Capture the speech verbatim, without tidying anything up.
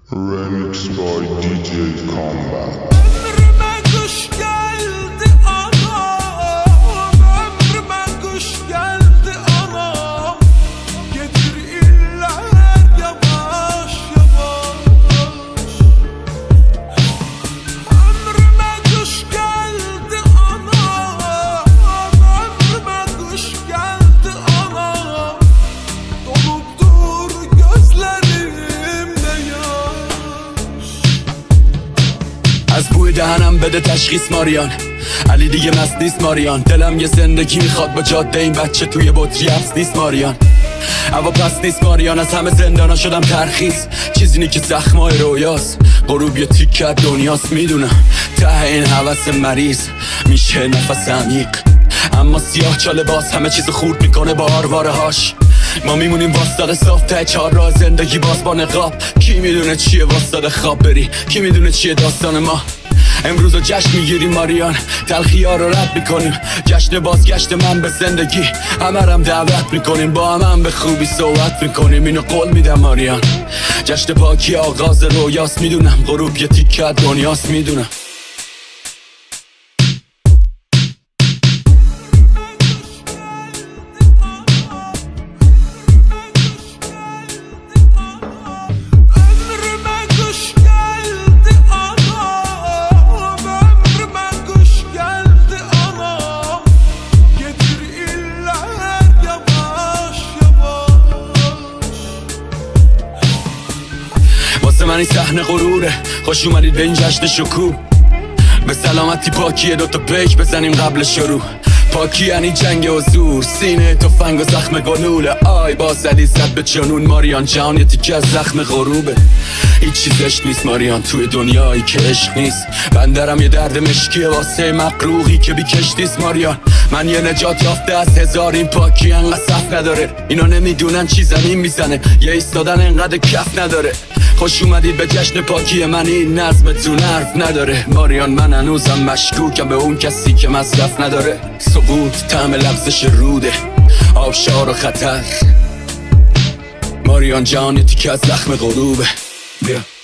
Remix by دی جی Combat. Ömrüme kış geldi anam, ömrüme kış geldi anam. Getir iller yavaş yavaş. Ömrüme kış geldi anam, ömrüme kış geldi anam. Dolup dur gözlerimde yaş. از بوی دهنم بده تشخیص ماریان، علی دیگه مست نیست ماریان. دلم یه زندگی میخواد با جاده این بچه توی بطری حبس نیست ماریان. هوا پس نیست ماریان، از همه زندانا شدم ترخیص. چیزی نی که زخمای رویاست، غروب یه تیکه دنیاست. میدونم ته این حوث مریض میشه نفس عمیق، اما سیاه چاله باز همه چیزو خورد میکنه با آرواره هاش. ما میمونیم واسطاده صاف ته چهار راه زندگی باز با نقاب. کی میدونه چیه واسطاده خواب بری، کی میدونه چیه داستان ما. امروز رو جشن میگیریم ماریان، تلخی ها رو رد میکنیم. جشن بازگشت من به زندگی، همه رم دعوت میکنیم. با هم هم به خوبی صحبت میکنیم، اینو قول میدم ماریان. جشن پاکی آغاز رویاست، میدونم غروب یه تیکه دنیاست. میدونم Ömrüme kış geldi anam, ömrüme kış geldi anam. Getir iller yavaş yavaş. واسه من این صحنه غروره، خوش اومدید به این جشن شکوه. به سلامتی پاکیه دوتا پیک بزنیم قبل شروع. پاکی یعنی جنگ و زور، سینه تفنگ و زخم گلوله. آی باز علی زد به جنون ماریان، جهان یه تیکه از زخم غروبه. هیچ چیزش نیست ماریان توی دنیایی که عشق نیست. بندرم یه درد مشکیه واسه مقروحی که بی کشتیست ماریان. من یه نجات یافته از هزار، این پاکی انقدر صف نداره. اینا نمیدونن چی زمین میزنه، یه ایستادن انقدر کف نداره. خوش اومدید به جشن پاکی من، این نظمتون حرف نداره ماریان. من هنوزم مشکوکم به اون کسی که مصرف نداره. سقوط طعم لغزش روده، آبشار و خطر. ماریان جان یه تیکه از زخم غروبه. بیا